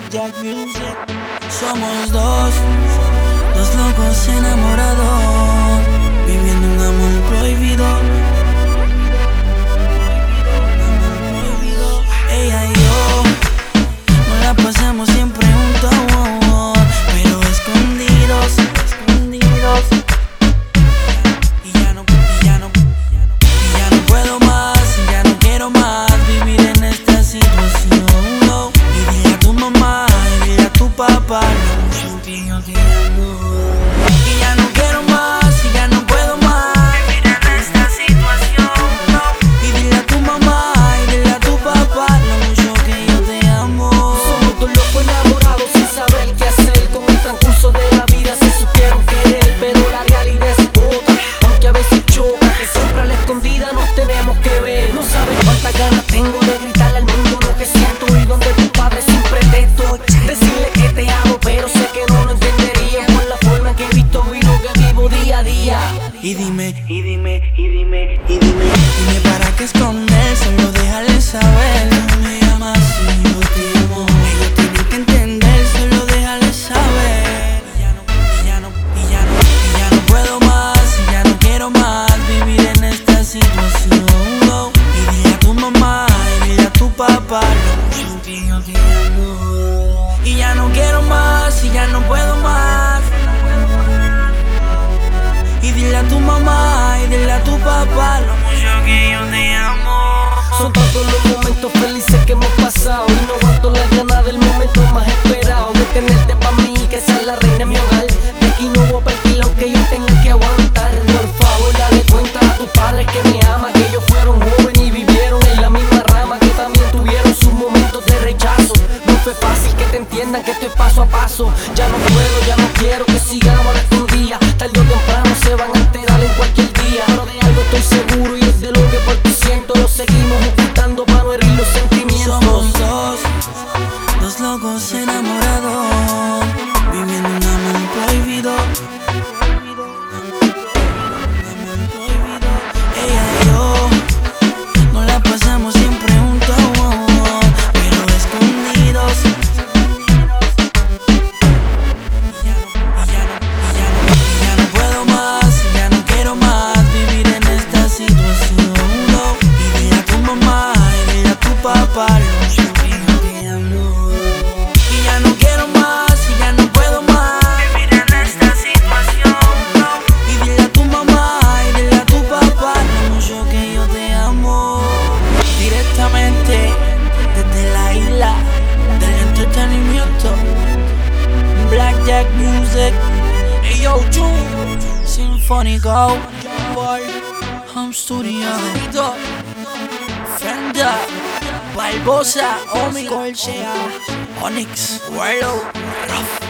Blackjack Music. Somos dos locos enamorados, viviendo un amor prohibido. Ella y yo nos la pasamos siempre juntos, pero escondidos. Y ya no puedo más, ya no quiero más vivir en esta situación. Y dile a tu mamá, y dile a tu papá lo mucho que yo te amo. Y ya no quiero más, y ya no puedo más vivir en esta situación. Y dile a tu mamá, y dile a tu papá lo mucho que yo te amo. Somos dos locos enamorados sin saber qué hacer. Con el transcurso de la vida se supieron querer, pero la realidad es otra, aunque a veces choca, que siempre a la escondida nos tenemos que ver. No sabes cuántas ganas tengo de gritarle al mundo lo que siento y donde tu padre sin pretexto decirle que te amo, pero sé que no lo entendería por la forma en que he visto y lo que vivo día a día. Y dime para qué esconder, solo déjale saber. No me amas si yo te amo. Ellos tienen que entender, solo déjale saber. Y ya no puedo más, y ya no quiero más vivir en esta situación. Y dile a tu mamá, y dile a tu papá lo mucho que yo te amo. Y ya no quiero más, y ya no puedo más. Y dile a tu mamá, y dile a tu papá lo mucho que yo te amo. Son tantos los momentos felices que hemos pasado y no aguanto las ganas del momento más esperado de tenerte pa' mí, que seas la reina de mi hogar. De aquí no voy a partir aunque yo tenga que aguantar. Por favor dale cuenta a tus padres que me aman, que ellos fueron jóvenes y vivieron en la misma rama, que también tuvieron sus momentos de rechazo. No fue fácil que te entiendan que esto es paso a paso. Ya no puedo, ya no quiero que sigamos a la escondida. Tarde o temprano se van a enterar en cualquier día, pero de algo estoy seguro y es de lo que por ti siento. Lo seguimos ocultando para no herir los sentimientos. Somos dos locos enamorados, viviendo un amor prohibido. Ella y yo nos la pasamos siempre juntos, pero escondidos. Y ya no puedo más, y ya no quiero más vivir en esta situación. Y dile a tu mamá, y dile a tu papá lo mucho que yo te amo. Y ya no quiero más, y ya no puedo más vivir en esta situación. Y dile a tu mamá, y dile a tu papá lo mucho que yo te amo. Directamente desde la isla del entretenimiento, Blackjack Music. Hey yo, June Sinfónico, Boy Home Studio, Fender, Barbosa, Omi, Corchea, Onyx, Warlow, Rough.